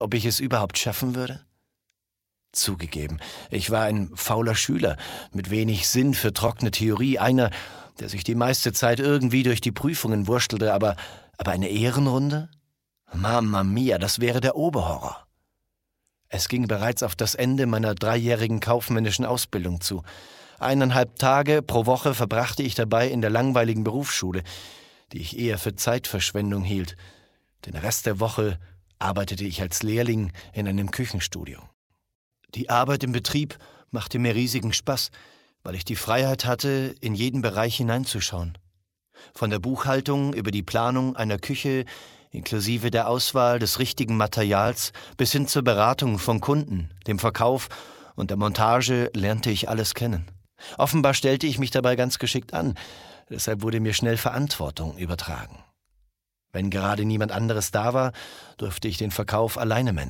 ob ich es überhaupt schaffen würde? Zugegeben, ich war ein fauler Schüler, mit wenig Sinn für trockene Theorie, einer, der sich die meiste Zeit irgendwie durch die Prüfungen wurstelte, aber eine Ehrenrunde? Mamma mia, das wäre der Oberhorror. Es ging bereits auf das Ende meiner 3-jährigen kaufmännischen Ausbildung zu. 1,5 Tage pro Woche verbrachte ich dabei in der langweiligen Berufsschule, die ich eher für Zeitverschwendung hielt. Den Rest der Woche arbeitete ich als Lehrling in einem Küchenstudio. Die Arbeit im Betrieb machte mir riesigen Spaß, weil ich die Freiheit hatte, in jeden Bereich hineinzuschauen. Von der Buchhaltung über die Planung einer Küche, inklusive der Auswahl des richtigen Materials, bis hin zur Beratung von Kunden, dem Verkauf und der Montage lernte ich alles kennen. Offenbar stellte ich mich dabei ganz geschickt an, deshalb wurde mir schnell Verantwortung übertragen. Wenn gerade niemand anderes da war, durfte ich den Verkauf alleine managen.